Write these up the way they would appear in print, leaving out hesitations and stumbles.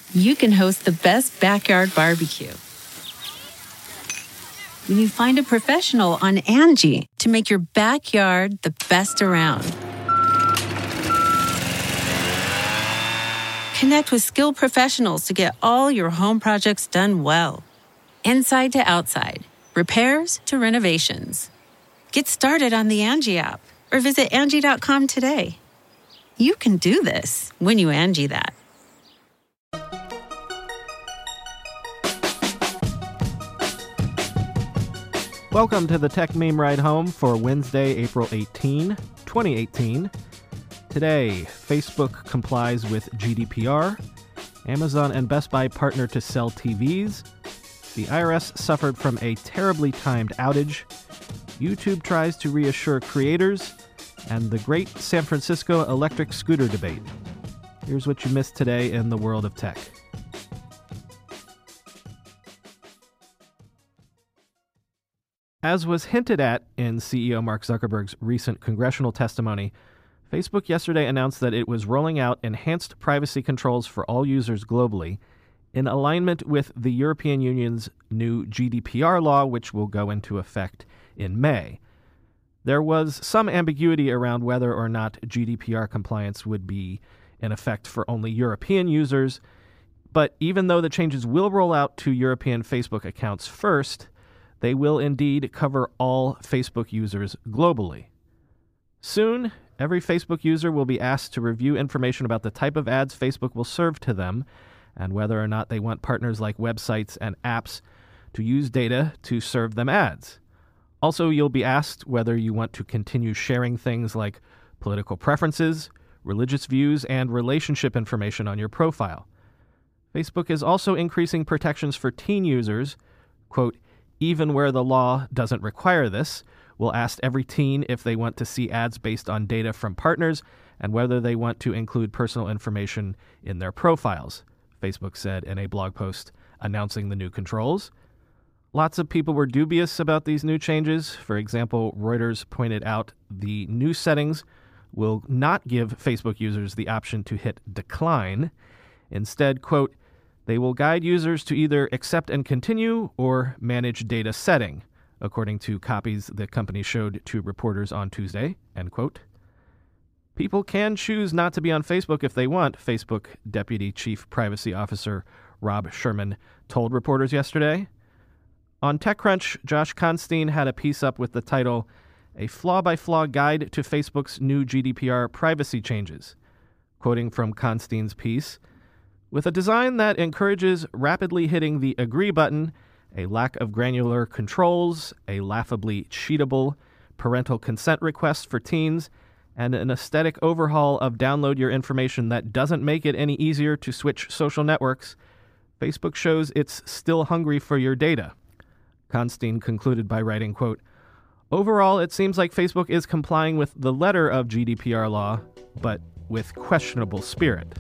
you can host the best backyard barbecue. When you find a professional on Angie to make your backyard the best around. Connect with skilled professionals to get all your home projects done well. Inside to outside, repairs to renovations. Get started on the Angie app or visit Angie.com today. You can do this when you Angie that. Welcome to the Tech Meme Ride Home for Wednesday, April 18, 2018. Today, Facebook complies with GDPR. Amazon and Best Buy partner to sell TVs. The IRS suffered from a terribly timed outage. YouTube tries to reassure creators. And the great San Francisco electric scooter debate. Here's what you missed today in the world of tech. As was hinted at in CEO Mark Zuckerberg's recent congressional testimony, Facebook yesterday announced that it was rolling out enhanced privacy controls for all users globally in alignment with the European Union's new GDPR law, which will go into effect in May. There was some ambiguity around whether or not GDPR compliance would be in effect for only European users, but even though the changes will roll out to European Facebook accounts first, they will indeed cover all Facebook users globally. Soon, every Facebook user will be asked to review information about the type of ads Facebook will serve to them and whether or not they want partners like websites and apps to use data to serve them ads. Also, you'll be asked whether you want to continue sharing things like political preferences, religious views, and relationship information on your profile. Facebook is also increasing protections for teen users, quote, even where the law doesn't require this. We'll ask every teen if they want to see ads based on data from partners and whether they want to include personal information in their profiles, Facebook said in a blog post announcing the new controls. Lots of people were dubious about these new changes. For example, Reuters pointed out the new settings will not give Facebook users the option to hit decline. Instead, quote, they will guide users to either accept and continue or manage data setting, according to copies the company showed to reporters on Tuesday, end quote. People can choose not to be on Facebook if they want, Facebook Deputy Chief Privacy Officer Rob Sherman told reporters yesterday. On TechCrunch, Josh Constine had a piece up with the title, A Flaw-by-Flaw Guide to Facebook's New GDPR Privacy Changes. Quoting from Constine's piece, with a design that encourages rapidly hitting the agree button, a lack of granular controls, a laughably cheatable parental consent request for teens, and an aesthetic overhaul of download your information that doesn't make it any easier to switch social networks, Facebook shows it's still hungry for your data. Constine concluded by writing, quote, overall, it seems like Facebook is complying with the letter of GDPR law, but with questionable spirit.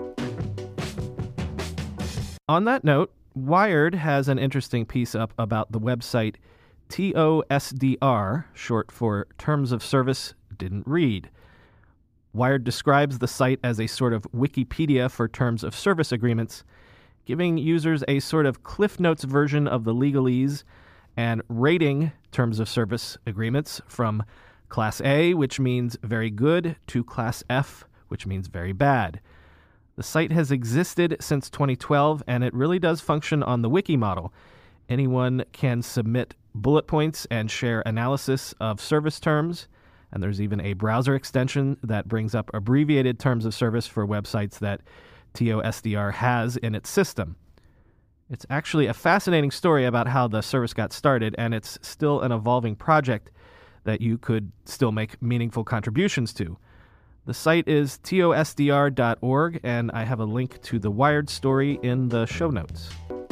On that note, Wired has an interesting piece up about the website TOSDR, short for Terms of Service Didn't Read. Wired describes the site as a sort of Wikipedia for terms of service agreements, giving users a sort of Cliff Notes version of the legalese and rating terms of service agreements from Class A, which means very good, to Class F, which means very bad. The site has existed since 2012, and it really does function on the wiki model. Anyone can submit bullet points and share analysis of service terms, and there's even a browser extension that brings up abbreviated terms of service for websites that TOSDR has in its system. It's actually a fascinating story about how the service got started, and it's still an evolving project that you could still make meaningful contributions to. The site is tosdr.org, and I have a link to the Wired story in the show notes.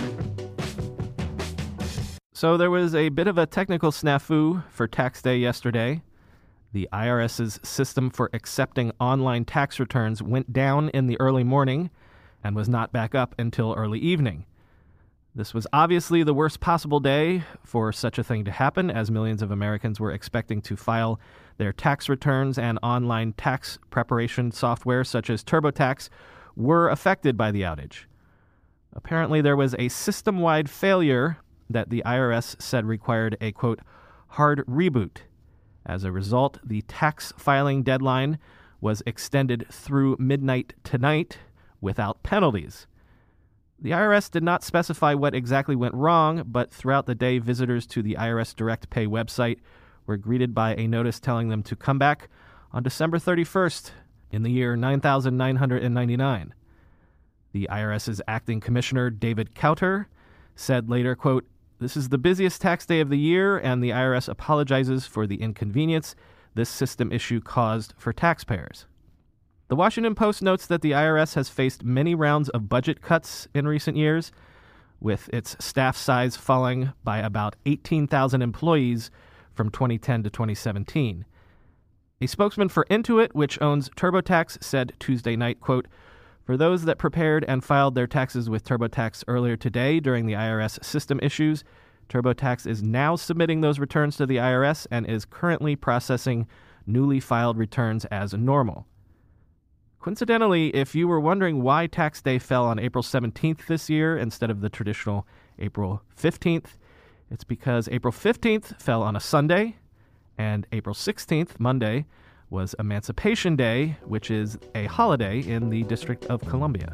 So there was a bit of a technical snafu for tax day yesterday. The IRS's system for accepting online tax returns went down in the early morning and was not back up until early evening. This was obviously the worst possible day for such a thing to happen, as millions of Americans were expecting to file their tax returns, and online tax preparation software such as TurboTax were affected by the outage. Apparently, there was a system-wide failure that the IRS said required a, quote, hard reboot. As a result, the tax filing deadline was extended through midnight tonight without penalties. The IRS did not specify what exactly went wrong, but throughout the day, visitors to the IRS Direct Pay website were greeted by a notice telling them to come back on December 31st in the year 9999. The IRS's acting commissioner, David Kauter, said later, quote, "This is the busiest tax day of the year, and the IRS apologizes for the inconvenience this system issue caused for taxpayers." The Washington Post notes that the IRS has faced many rounds of budget cuts in recent years, with its staff size falling by about 18,000 employees from 2010 to 2017. A spokesman for Intuit, which owns TurboTax, said Tuesday night, quote, "For those that prepared and filed their taxes with TurboTax earlier today during the IRS system issues, TurboTax is now submitting those returns to the IRS and is currently processing newly filed returns as normal." Coincidentally, if you were wondering why tax day fell on April 17th this year instead of the traditional April 15th, it's because April 15th fell on a Sunday, and April 16th, Monday, was Emancipation Day, which is a holiday in the District of Columbia.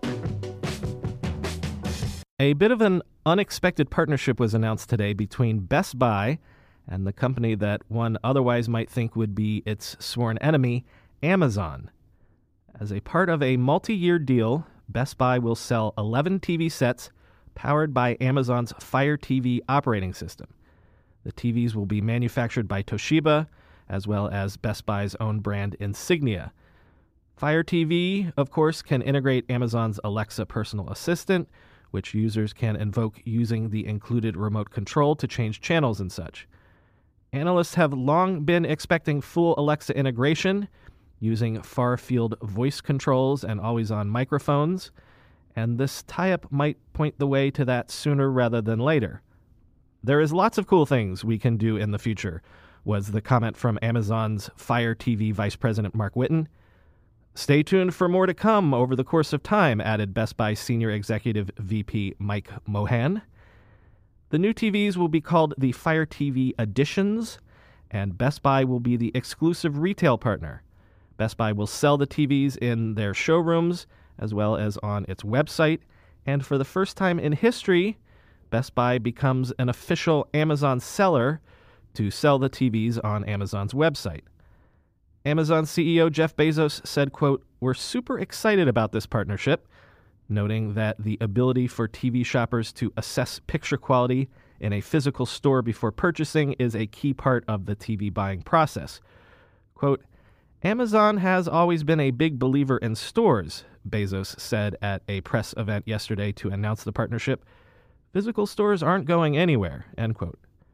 A bit of an unexpected partnership was announced today between Best Buy and the company that one otherwise might think would be its sworn enemy, Amazon. As a part of a multi-year deal, Best Buy will sell 11 TV sets powered by Amazon's Fire TV operating system. The TVs will be manufactured by Toshiba, as well as Best Buy's own brand Insignia. Fire TV, of course, can integrate Amazon's Alexa personal assistant, which users can invoke using the included remote control to change channels and such. Analysts have long been expecting full Alexa integration, using far-field voice controls and always-on microphones, and this tie-up might point the way to that sooner rather than later. "There is lots of cool things we can do in the future," was the comment from Amazon's Fire TV Vice President Mark Whitten. "Stay tuned for more to come over the course of time," added Best Buy Senior Executive VP Mike Mohan. The new TVs will be called the Fire TV Editions, and Best Buy will be the exclusive retail partner. Best Buy will sell the TVs in their showrooms as well as on its website, and for the first time in history, Best Buy becomes an official Amazon seller to sell the TVs on Amazon's website. Amazon CEO Jeff Bezos said, quote, "We're super excited about this partnership," noting that the ability for TV shoppers to assess picture quality in a physical store before purchasing is a key part of the TV buying process. Quote, "Amazon has always been a big believer in stores," Bezos said at a press event yesterday to announce the partnership. "Physical stores aren't going anywhere," end quote.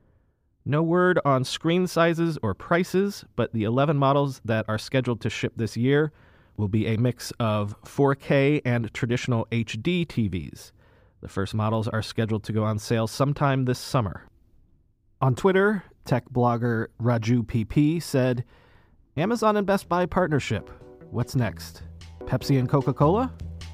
No word on screen sizes or prices, but the 11 models that are scheduled to ship this year will be a mix of 4K and traditional HD TVs. The first models are scheduled to go on sale sometime this summer. On Twitter, tech blogger Raju PP said, "Amazon and Best Buy partnership. What's next? Pepsi and Coca-Cola?"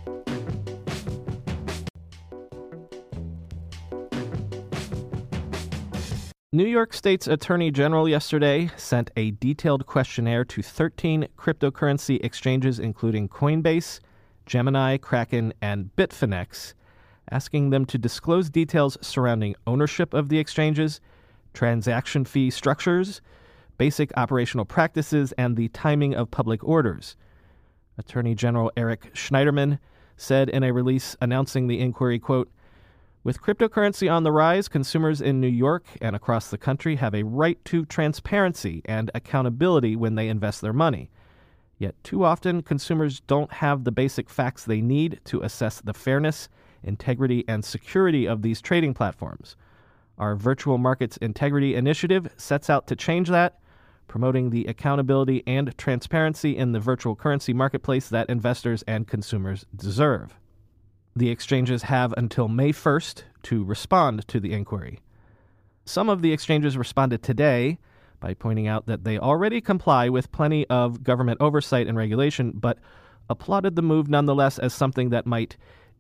New York State's Attorney General yesterday sent a detailed questionnaire to 13 cryptocurrency exchanges, including Coinbase, Gemini, Kraken, and Bitfinex, asking them to disclose details surrounding ownership of the exchanges, transaction fee structures, basic operational practices, and the timing of public orders. Attorney General Eric Schneiderman said in a release announcing the inquiry, quote, "With cryptocurrency on the rise, consumers in New York and across the country have a right to transparency and accountability when they invest their money. Yet too often, consumers don't have the basic facts they need to assess the fairness, integrity, and security of these trading platforms. Our Virtual Markets Integrity Initiative sets out to change that, promoting the accountability and transparency in the virtual currency marketplace that investors and consumers deserve." The exchanges have until May 1st to respond to the inquiry. Some of the exchanges responded today by pointing out that they already comply with plenty of government oversight and regulation, but applauded the move nonetheless as something that might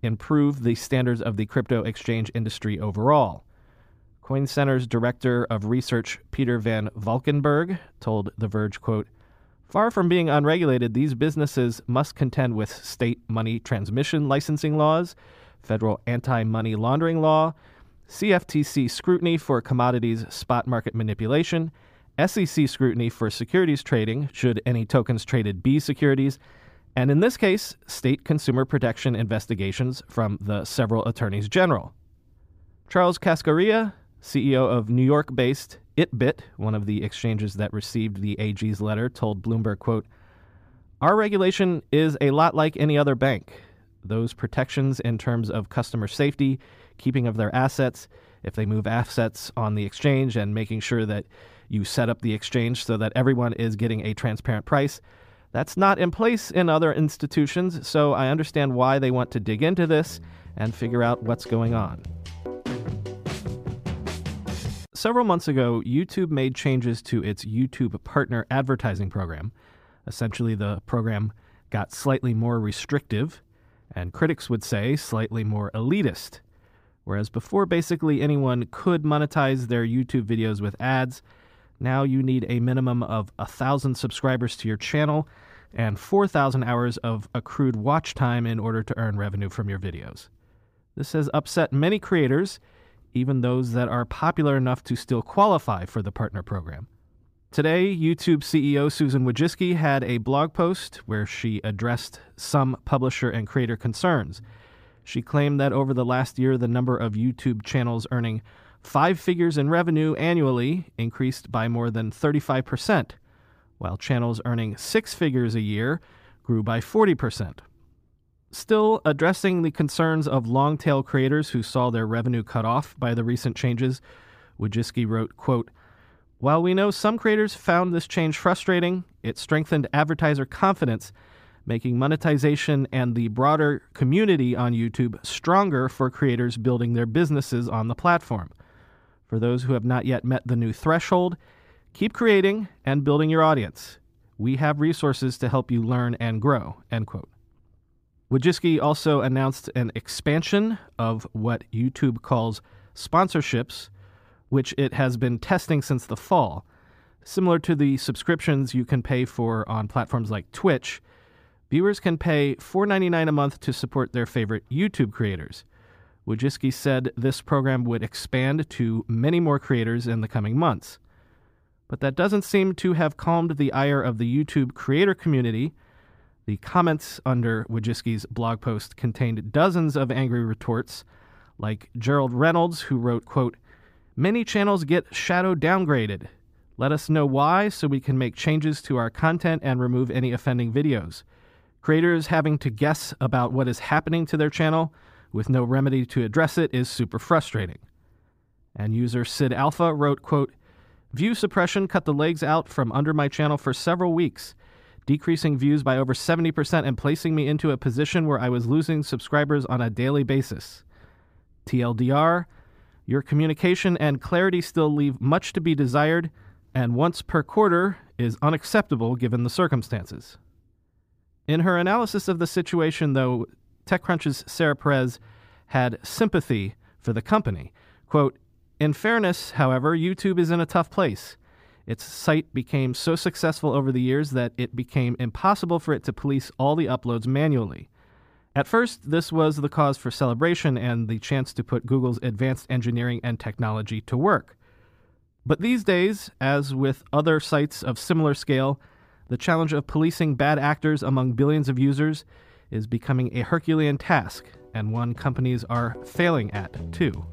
improve the standards of the crypto exchange industry overall. CoinCenter's director of research, Peter Van Valkenburg, told The Verge, quote, "Far from being unregulated, these businesses must contend with state money transmission licensing laws, federal anti-money laundering law, CFTC scrutiny for commodities spot market manipulation, SEC scrutiny for securities trading, should any tokens traded be securities, and in this case, state consumer protection investigations from the several attorneys general." Charles Cascarilla, CEO of New York-based Itbit, one of the exchanges that received the AG's letter, told Bloomberg, quote, "Our regulation is a lot like any other bank. Those protections in terms of customer safety, keeping of their assets, if they move assets on the exchange, and making sure that you set up the exchange so that everyone is getting a transparent price, that's not in place in other institutions, so I understand why they want to dig into this and figure out what's going on." Several months ago, YouTube made changes to its YouTube Partner Advertising program. Essentially, the program got slightly more restrictive, and critics would say slightly more elitist. Whereas before, basically anyone could monetize their YouTube videos with ads, now you need a minimum of 1,000 subscribers to your channel and 4,000 hours of accrued watch time in order to earn revenue from your videos. This has upset many creators, even those that are popular enough to still qualify for the partner program. Today, YouTube CEO Susan Wojcicki had a blog post where she addressed some publisher and creator concerns. She claimed that over the last year, the number of YouTube channels earning 5 figures in revenue annually increased by more than 35%, while channels earning 6 figures a year grew by 40%. Still, addressing the concerns of long-tail creators who saw their revenue cut off by the recent changes, Wojcicki wrote, quote, "While we know some creators found this change frustrating, it strengthened advertiser confidence, making monetization and the broader community on YouTube stronger for creators building their businesses on the platform. For those who have not yet met the new threshold, keep creating and building your audience. We have resources to help you learn and grow," end quote. Wojcicki also announced an expansion of what YouTube calls sponsorships, which it has been testing since the fall. Similar to the subscriptions you can pay for on platforms like Twitch, viewers can pay $4.99 a month to support their favorite YouTube creators. Wojcicki said this program would expand to many more creators in the coming months. But that doesn't seem to have calmed the ire of the YouTube creator community. The comments under Wojcicki's blog post contained dozens of angry retorts, like Gerald Reynolds, who wrote, quote, "Many channels get shadow downgraded. Let us know why so we can make changes to our content and remove any offending videos. Creators having to guess about what is happening to their channel with no remedy to address it is super frustrating." And user Sid Alpha wrote, quote, "View suppression cut the legs out from under my channel for several weeks, decreasing views by over 70% and placing me into a position where I was losing subscribers on a daily basis. TLDR, your communication and clarity still leave much to be desired, and once per quarter is unacceptable given the circumstances." In her analysis of the situation, though, TechCrunch's Sarah Perez had sympathy for the company. Quote, "In fairness, however, YouTube is in a tough place. Its site became so successful over the years that it became impossible for it to police all the uploads manually. At first, this was the cause for celebration and the chance to put Google's advanced engineering and technology to work. But these days, as with other sites of similar scale, the challenge of policing bad actors among billions of users is becoming a Herculean task, and one companies are failing at, too."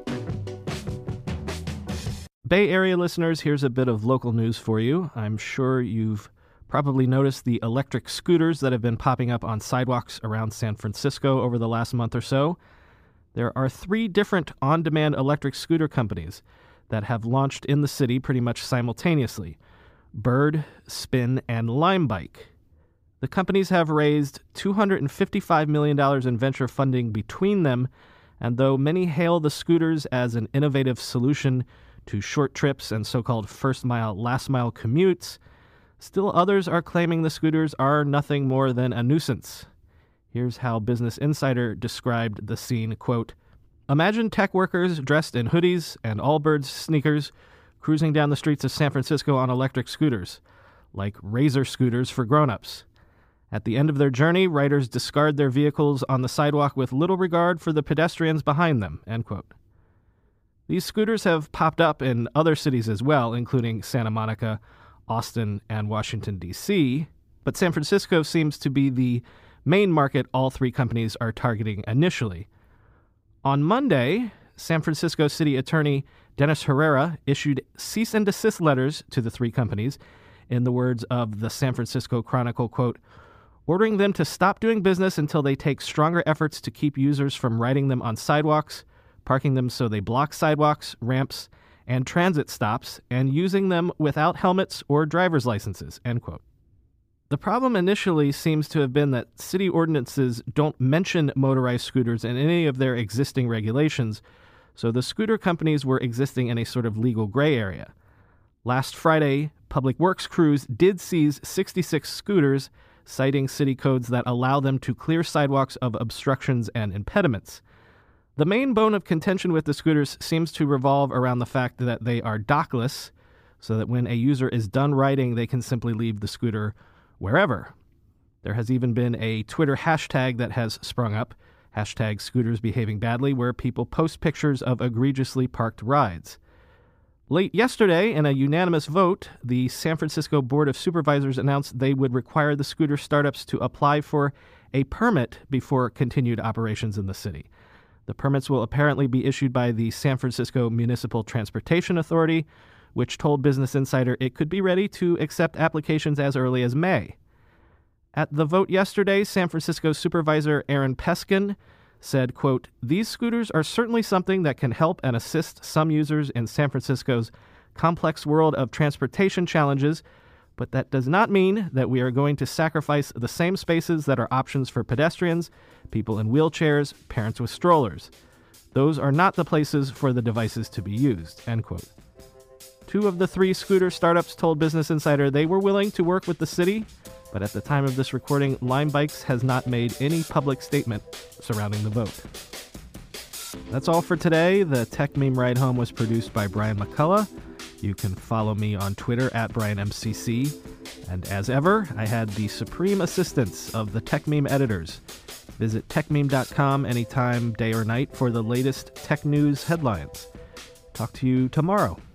Bay Area listeners, here's a bit of local news for you. I'm sure you've probably noticed the electric scooters that have been popping up on sidewalks around San Francisco over the last month or so. There are 3 different on-demand electric scooter companies that have launched in the city pretty much simultaneously: Bird, Spin, and Lime Bike. The companies have raised $255 million in venture funding between them, and though many hail the scooters as an innovative solution to short trips and so-called first-mile, last-mile commutes, still others are claiming the scooters are nothing more than a nuisance. Here's how Business Insider described the scene, quote, "Imagine tech workers dressed in hoodies and Allbirds sneakers cruising down the streets of San Francisco on electric scooters, like Razor scooters for grown-ups. At the end of their journey, riders discard their vehicles on the sidewalk with little regard for the pedestrians behind them," end quote. These scooters have popped up in other cities as well, including Santa Monica, Austin, and Washington, D.C., but San Francisco seems to be the main market all three companies are targeting initially. On Monday, San Francisco City Attorney Dennis Herrera issued cease and desist letters to the three companies, in the words of the San Francisco Chronicle, quote, "ordering them to stop doing business until they take stronger efforts to keep users from riding them on sidewalks, parking them so they block sidewalks, ramps, and transit stops, and using them without helmets or driver's licenses," end quote. The problem initially seems to have been that city ordinances don't mention motorized scooters in any of their existing regulations, so the scooter companies were existing in a sort of legal gray area. Last Friday, Public Works crews did seize 66 scooters, citing city codes that allow them to clear sidewalks of obstructions and impediments. The main bone of contention with the scooters seems to revolve around the fact that they are dockless, so that when a user is done riding, they can simply leave the scooter wherever. There has even been a Twitter hashtag that has sprung up, hashtag scooters behaving badly, where people post pictures of egregiously parked rides. Late yesterday, in a unanimous vote, the San Francisco Board of Supervisors announced they would require the scooter startups to apply for a permit before continued operations in the city. The permits will apparently be issued by the San Francisco Municipal Transportation Authority, which told Business Insider it could be ready to accept applications as early as May. At the vote yesterday, San Francisco Supervisor Aaron Peskin said, quote, "These scooters are certainly something that can help and assist some users in San Francisco's complex world of transportation challenges, but that does not mean that we are going to sacrifice the same spaces that are options for pedestrians, people in wheelchairs, parents with strollers. Those are not the places for the devices to be used," end quote. Two of the three scooter startups told Business Insider they were willing to work with the city, but at the time of this recording, Lime Bikes has not made any public statement surrounding the vote. That's all for today. The Tech Meme Ride Home was produced by Brian McCullough. You can follow me on Twitter at BrianMCC. And as ever, I had the supreme assistance of the Tech Meme editors. Visit techmeme.com anytime, day or night, for the latest tech news headlines. Talk to you tomorrow.